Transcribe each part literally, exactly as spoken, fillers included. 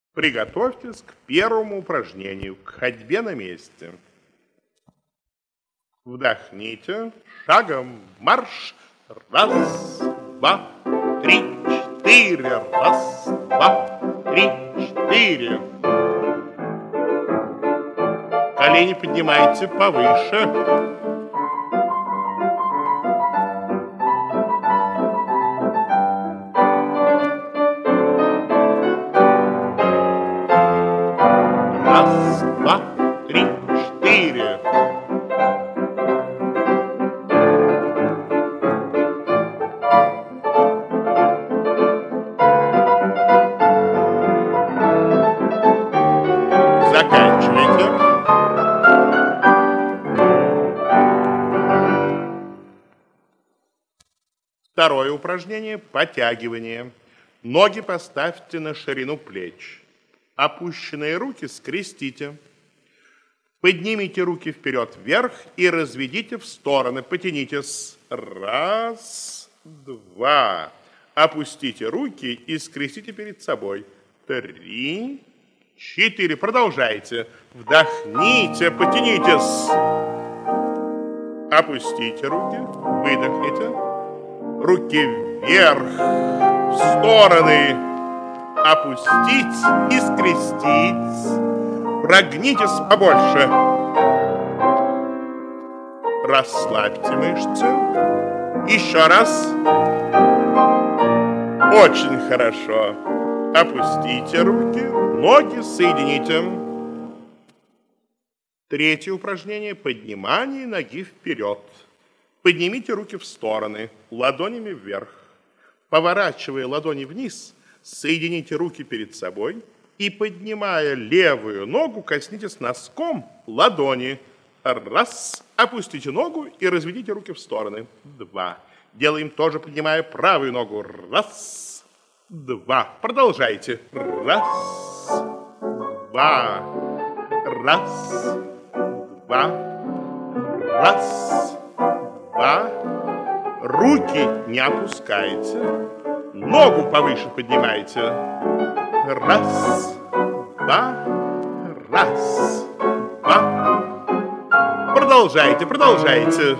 Приготовьтесь к первому упражнению, к ходьбе на месте. Вдохните, шагом марш. Раз, два, три, четыре. Раз, два, три, четыре. Колени поднимайте повыше. Раз, два, три, четыре. Заканчивайте. Второе упражнение – подтягивание. Ноги поставьте на ширину плеч. Опущенные руки скрестите. Поднимите руки вперед вверх и разведите в стороны. Потянитесь. Раз, два. Опустите руки и скрестите перед собой. Три, четыре. Продолжайте. Вдохните, потянитесь. Опустите руки, выдохните. Руки вверх, в стороны. Опустить и скрестить. Прогнитесь побольше. Расслабьте мышцы. Еще раз. Очень хорошо. Опустите руки, ноги соедините. Третье упражнение – поднимание ноги вперед. Поднимите руки в стороны, ладонями вверх. Поворачивая ладони вниз, соедините руки перед собой и, поднимая левую ногу, коснитесь носком ладони. Раз. Опустите ногу и разведите руки в стороны. Два. Делаем тоже, поднимая правую ногу. Раз. Два. Продолжайте. Раз. Два. Раз. Два. Раз. Два. Руки не опускайте. Ногу повыше поднимайте. Раз, два, раз, два. Продолжайте, продолжайте.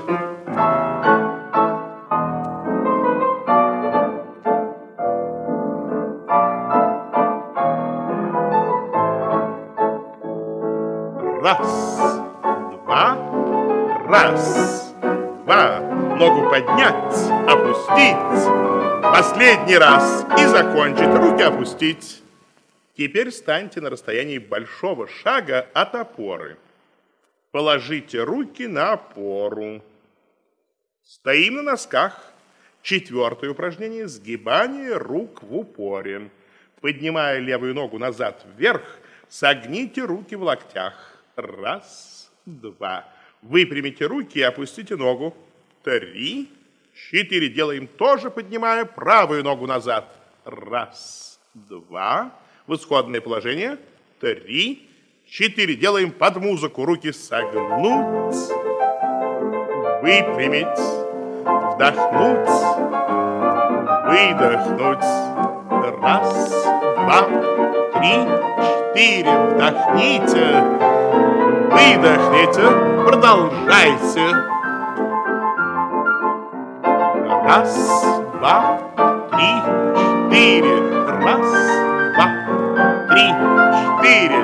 Раз, два, раз, два. Ногу поднять, опустить. Последний раз и закончить. Руки опустить. Теперь встаньте на расстоянии большого шага от опоры. Положите руки на опору. Стоим на носках. Четвертое упражнение – сгибание рук в упоре. Поднимая левую ногу назад вверх, согните руки в локтях. Раз, два. Выпрямите руки и опустите ногу. Три, четыре. Делаем тоже, поднимая правую ногу назад. Раз, два. В исходное положение. Три, четыре. Делаем под музыку. Руки согнуть. Выпрямить. Вдохнуть. Выдохнуть. Раз, два, три, четыре. Вдохните. Выдохните. Продолжайте. Раз, два, три, четыре. Раз, два, три, четыре.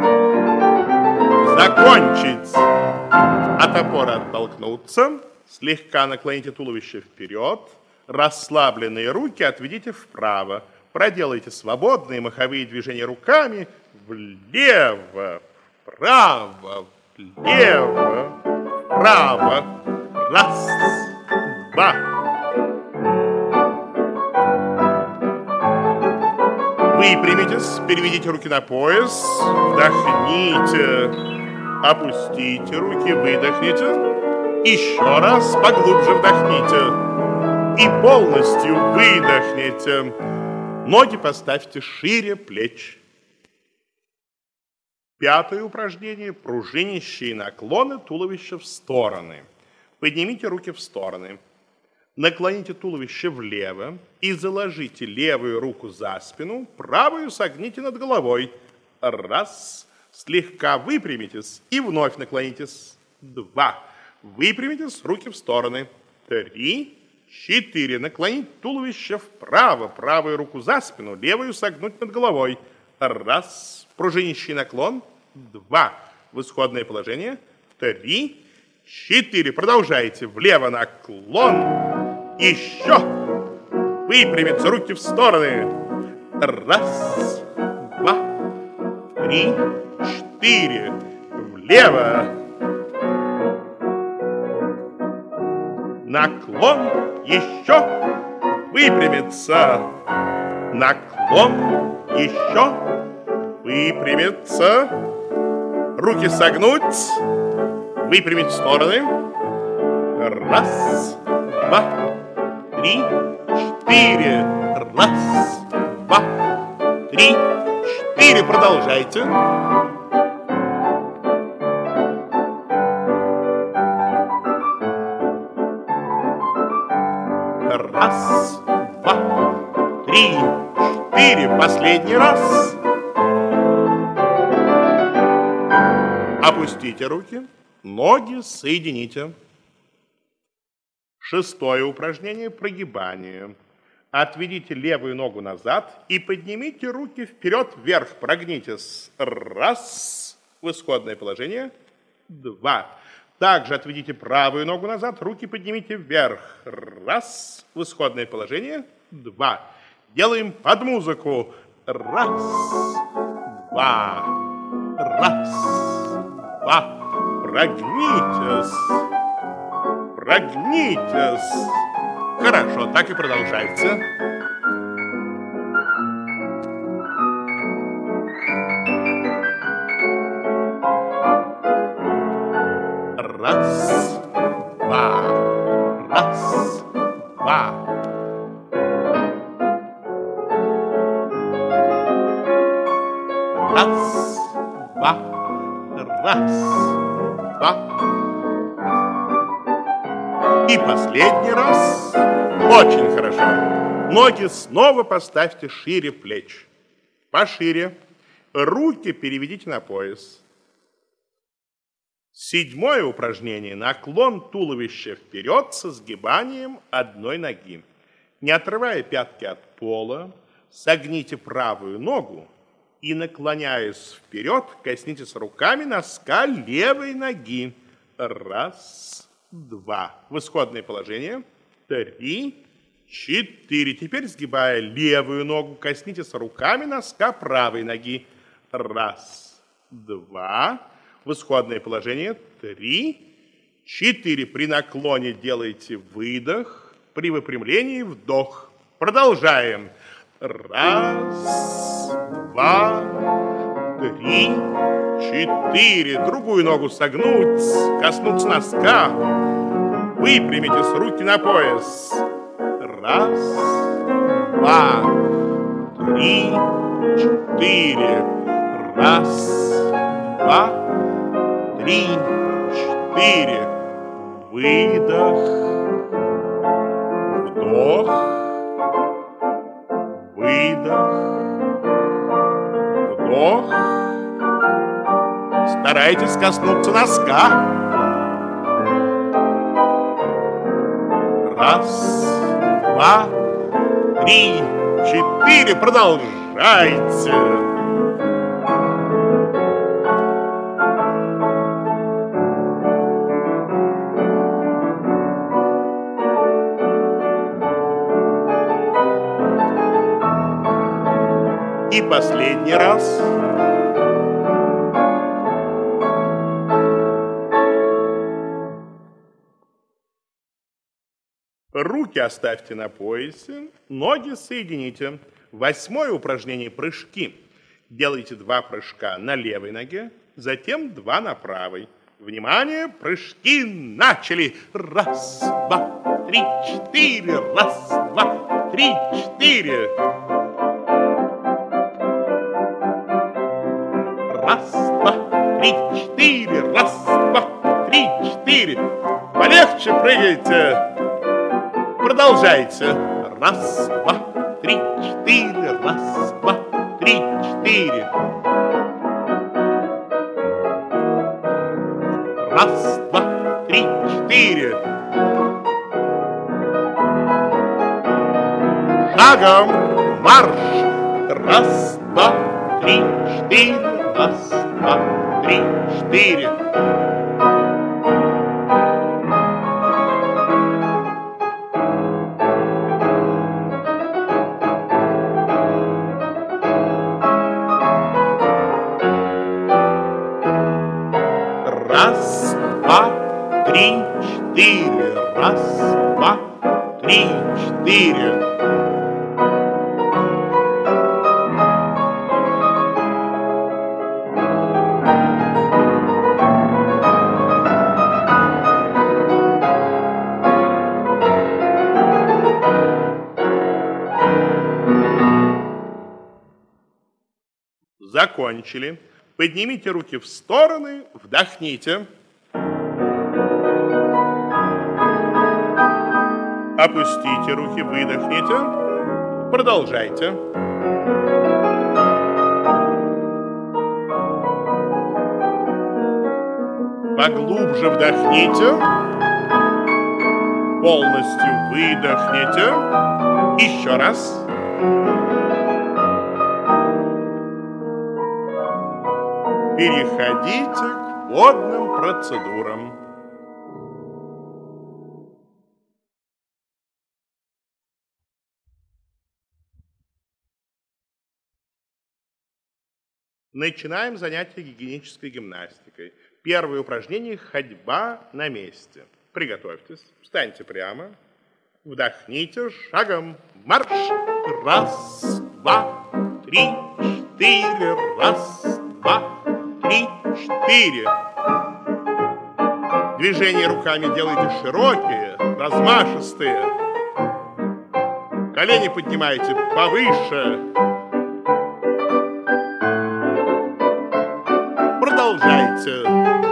Закончить. От опоры оттолкнуться. Слегка наклоните туловище вперед. Расслабленные руки отведите вправо. Проделайте свободные маховые движения руками. Влево, вправо, влево, вправо. Раз, два. Выпрямитесь, переведите руки на пояс, вдохните, опустите руки, выдохните, еще раз поглубже вдохните и полностью выдохните. Ноги поставьте шире плеч. Пятое упражнение – пружинящие наклоны туловища в стороны. Поднимите руки в стороны. Наклоните туловище влево и заложите левую руку за спину, правую согните над головой. Раз. Слегка выпрямитесь и вновь наклонитесь. Два. Выпрямитесь, руки в стороны. Три. Четыре. Наклонить туловище вправо, правую руку за спину, левую согнуть над головой. Раз. Пружинищий наклон. Два. В исходное положение. Три. Четыре. Продолжайте. Влево наклон. Еще. Выпрямиться, руки в стороны. Раз. Два. Три. Четыре. Влево. Наклон. Еще. Выпрямиться. Наклон. Еще. Выпрямиться. Руки согнуть. Выпрямить в стороны. Раз. Два. Три. Четыре. Раз. Два. Три. Четыре. Продолжайте. Раз, два, три, четыре. Последний раз. Опустите руки, ноги соедините. Шестое упражнение – прогибание. Отведите левую ногу назад и поднимите руки вперед-вверх. Прогнитесь. Раз. В исходное положение. Два. Также отведите правую ногу назад, руки поднимите вверх. Раз. В исходное положение. Два. Делаем под музыку. Раз. Два. Раз. Два. Прогнитесь. Прогнитесь. Хорошо, так и продолжайте. Раз, два, раз, два. Раз, два, раз, два. И последний раз. Очень хорошо. Ноги снова поставьте шире плеч. Пошире. Руки переведите на пояс. Седьмое упражнение – наклон туловища вперед со сгибанием одной ноги. Не отрывая пятки от пола, согните правую ногу и, наклоняясь вперед, коснитесь руками носка левой ноги. Раз, два. В исходное положение. Три, четыре. Теперь, сгибая левую ногу, коснитесь руками носка правой ноги. Раз, два. В исходное положение. Три, четыре. При наклоне делайте выдох. При выпрямлении вдох. Продолжаем. Раз, два, три, четыре. Другую ногу согнуть, коснуться носка. Выпрямитесь, руки на пояс. Раз, два, три, четыре. Раз, два, три, четыре. Выдох. Вдох. Выдох. Вдох. Старайтесь коснуться носка. Раз, два, три, четыре. Продолжайте. И последний раз. Руки оставьте на поясе, ноги соедините. Восьмое упражнение – прыжки. Делайте два прыжка на левой ноге, затем два на правой. Внимание, прыжки начали. Раз, два, три, четыре. Раз, два, три, четыре. Раз, два, три, четыре. Раз, два, три, четыре. Полегче прыгайте. Продолжайте. Раз, два, три, четыре. Раз, два, три, четыре. Раз, два, три, четыре. Шагом марш. Раз, два, три, четыре. Раз, два, три, четыре. Раз, два, три, четыре. Раз, два, три, четыре. Закончили. Поднимите руки в стороны, вдохните. Опустите руки, выдохните. Продолжайте. Поглубже вдохните. Полностью выдохните. Еще раз. Переходите к водным процедурам. Начинаем занятие гигиенической гимнастикой. Первое упражнение – ходьба на месте. Приготовьтесь, встаньте прямо, вдохните, шагом марш. Раз, два, три, четыре. Раз, два, три, четыре. Движения руками делайте широкие, размашистые. Колени поднимайте повыше. Продолжайте.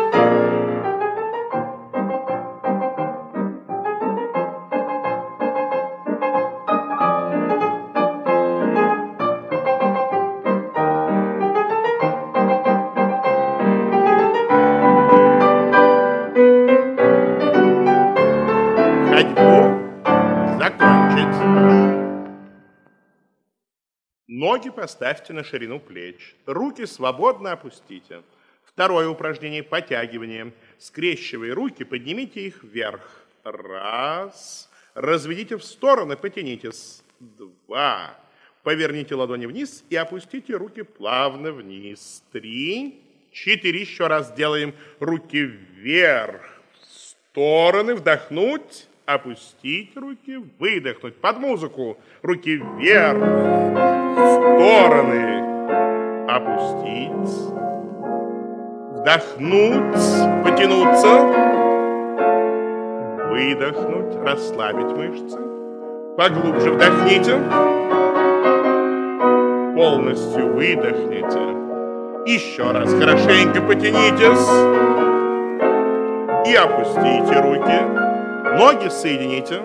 Ноги поставьте на ширину плеч. Руки свободно опустите. Второе упражнение – подтягивание. Скрещивая руки, поднимите их вверх. Раз. Разведите в стороны, потянитесь. Два. Поверните ладони вниз и опустите руки плавно вниз. Три. Четыре. Еще раз делаем руки вверх. В стороны. Вдохнуть. Опустить руки, выдохнуть. Под музыку. Руки вверх, в стороны. Опустить. Вдохнуть, потянуться. Выдохнуть, расслабить мышцы. Поглубже вдохните. Полностью выдохните. Еще раз хорошенько потянитесь. И опустите руки. Ноги соедините.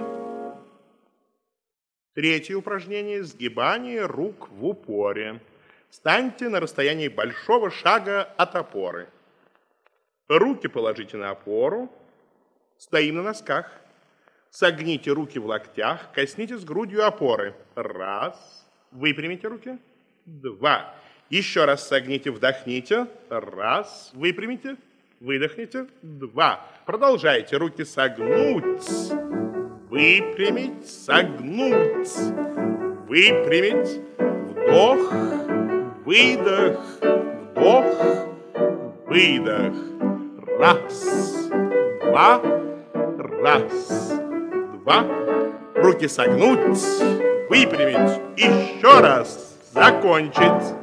Третье упражнение – сгибание рук в упоре. Станьте на расстоянии большого шага от опоры. Руки положите на опору. Стоим на носках. Согните руки в локтях. Коснитесь грудью опоры. Раз. Выпрямите руки. Два. Еще раз согните, вдохните. Раз. Выпрямите. Выдохните. Два. Продолжайте. Руки согнуть. Выпрямить. Согнуть. Выпрямить. Вдох. Выдох. Вдох. Выдох. Раз. Два. Раз. Два. Руки согнуть. Выпрямить. Еще раз. Закончить.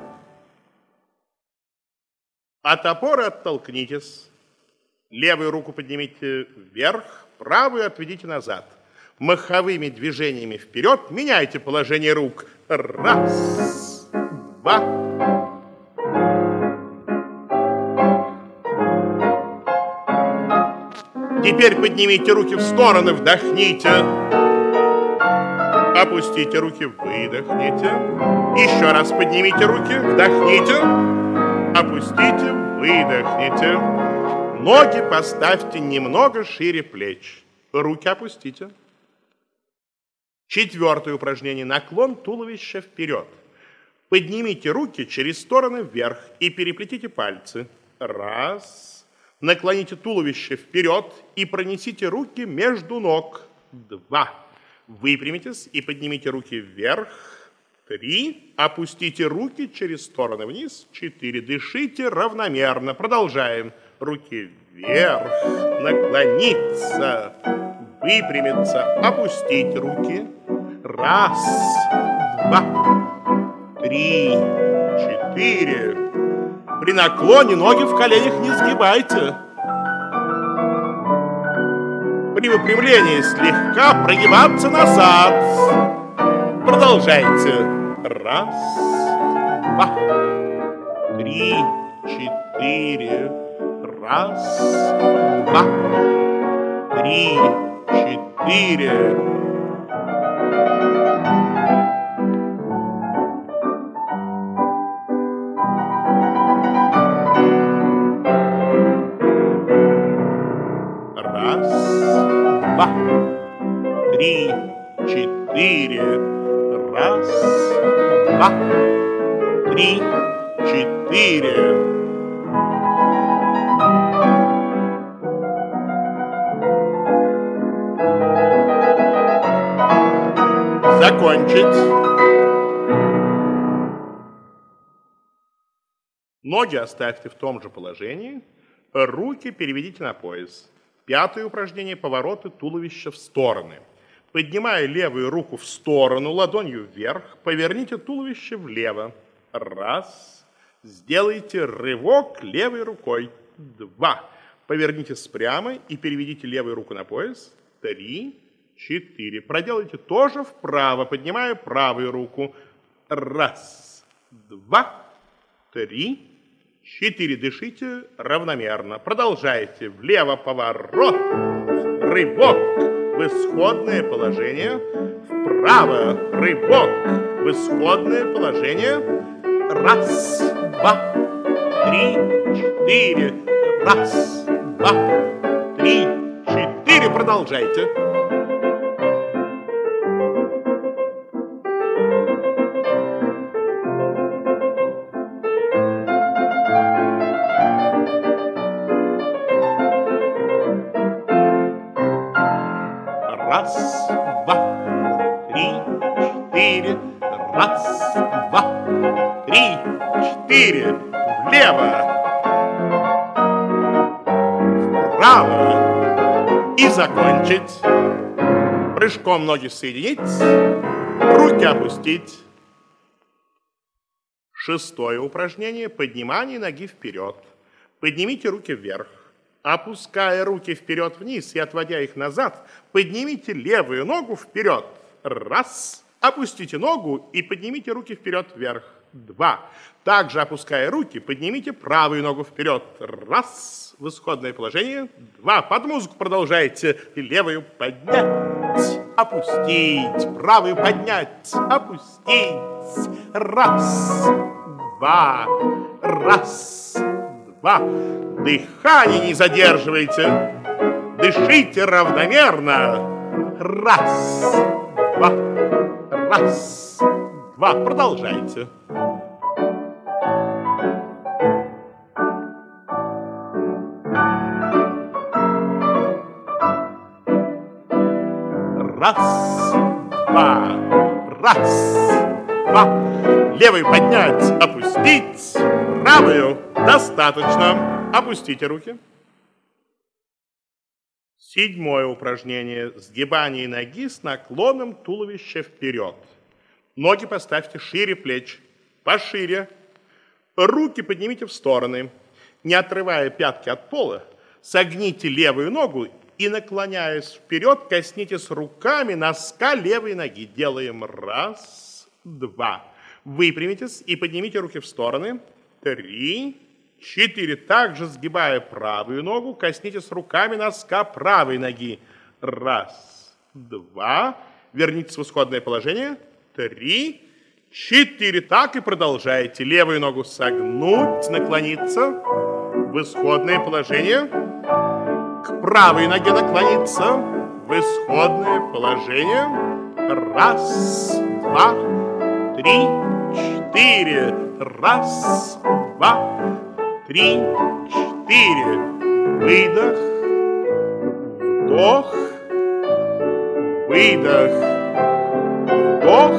От опоры оттолкнитесь. Левую руку поднимите вверх, правую отведите назад. Маховыми движениями вперед меняйте положение рук. Раз, два. Теперь поднимите руки в стороны, вдохните. Опустите руки, выдохните. Еще раз поднимите руки, вдохните. Опустите, выдохните. Ноги поставьте немного шире плеч. Руки опустите. Четвертое упражнение. Наклон туловища вперед. Поднимите руки через стороны вверх и переплетите пальцы. Раз. Наклоните туловище вперед и пронесите руки между ног. Два. Выпрямитесь и поднимите руки вверх. Три. Опустите руки через стороны вниз. Четыре. Дышите равномерно. Продолжаем. Руки вверх. Наклониться. Выпрямиться. Опустить руки. Раз. Два. Три. Четыре. При наклоне ноги в коленях не сгибайте. При выпрямлении слегка прогибаться назад. Продолжайте. Раз, два, три, четыре. Раз, два, три, четыре. Три, четыре. Раз, два, три, четыре. Закончить. Ноги оставьте в том же положении. Руки переведите на пояс. Пятое упражнение – повороты туловища в стороны. Поднимая левую руку в сторону, ладонью вверх, поверните туловище влево. Раз. Сделайте рывок левой рукой. Два. Повернитесь прямо и переведите левую руку на пояс. Три. Четыре. Проделайте тоже вправо, поднимая правую руку. Раз. Два. Три. Четыре. Дышите равномерно. Продолжайте. Влево поворот. Рывок в исходное положение. Вправо. Рывок в исходное положение. Раз, два, три, четыре. Раз, два, три, четыре. Продолжайте. Раз, два, три, четыре. Раз, два, три, четыре. Влево. Вправо. И закончить. Прыжком ноги соединить. Руки опустить. Шестое упражнение. Поднимание ноги вперед. Поднимите руки вверх. Опуская руки вперед-вниз и отводя их назад, поднимите левую ногу вперед. Раз. Опустите ногу и поднимите руки вперед-вверх. Два. Также опуская руки, поднимите правую ногу вперед. Раз. В исходное положение. Два. Под музыку продолжайте. И левую поднять. Опустить. Правую поднять. Опустить. Раз. Два. Раз. Два. Дыхание не задерживайте. Дышите равномерно. Раз. Два. Раз. Два. Продолжайте. Раз. Два. Раз. Два. Левую поднять. Опустить. Правую. Достаточно. Опустите руки. Седьмое упражнение. Сгибание ноги с наклоном туловища вперед. Ноги поставьте шире плеч, пошире. Руки поднимите в стороны. Не отрывая пятки от пола, согните левую ногу и, наклоняясь вперед, коснитесь руками носка левой ноги. Делаем раз, два. Выпрямитесь и поднимите руки в стороны. Три, четыре. Также сгибая правую ногу, коснитесь руками носка правой ноги. Раз, два. Вернитесь в исходное положение. Три, четыре. Так и продолжайте. Левую ногу согнуть, наклониться в исходное положение. К правой ноге наклониться в исходное положение. Раз, два, три, четыре. Раз, два, три, четыре. Выдох, вдох, выдох, вдох.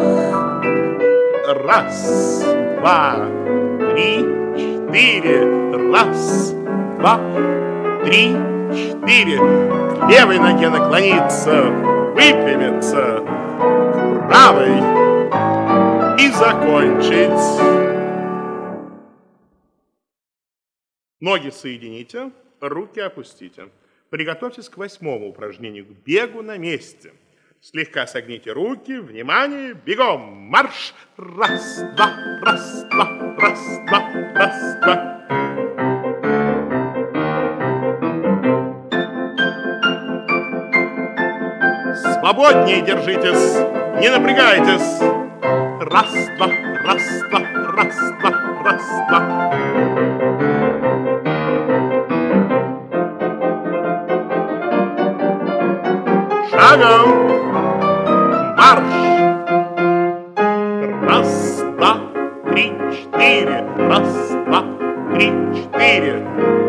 Раз, два, три, четыре. Раз, два, три, четыре. К левой ноге наклониться, выпрямиться, к правой и закончить. Ноги соедините, руки опустите. Приготовьтесь к восьмому упражнению, к бегу на месте. Слегка согните руки, внимание, бегом, марш! Раз, два, раз, два, раз, два, раз, два. Свободнее держитесь, не напрягайтесь. Раз, два, раз, два, раз, два, раз, два. Шагом, марш! Раз, два, три, четыре. Раз, два, три, четыре.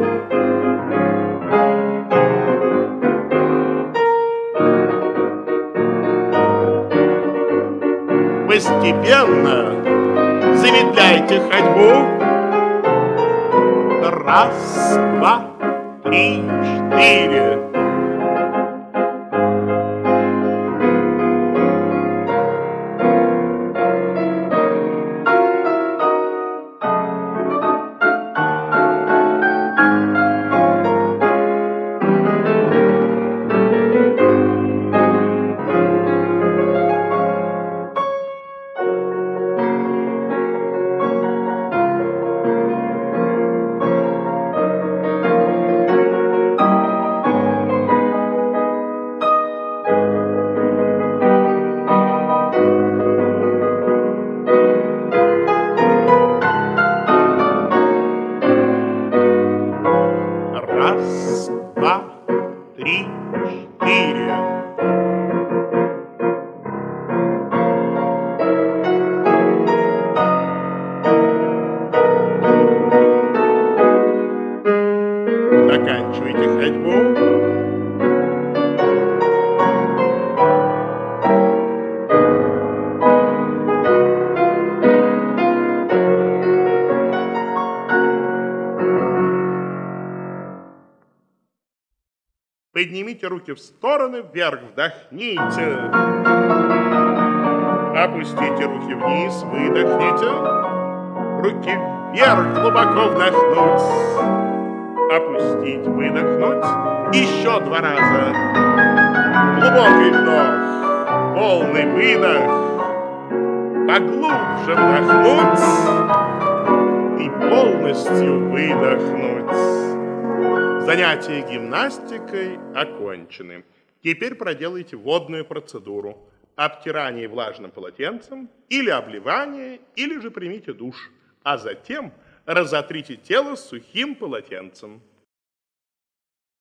Постепенно замедляйте ходьбу. Раз, два, три, четыре. Раз, два, три, четыре. Заканчивайте ходьбу. Поднимите руки в стороны, вверх вдохните. Опустите руки вниз, выдохните. Руки вверх, глубоко вдохнуть. Опустить, выдохнуть. Еще два раза. Глубокий вдох, полный выдох. Поглубже вдохнуть и полностью выдохнуть. Занятия гимнастикой окончены. Теперь проделайте водную процедуру. Обтирание влажным полотенцем, или обливание, или же примите душ. А затем разотрите тело сухим полотенцем.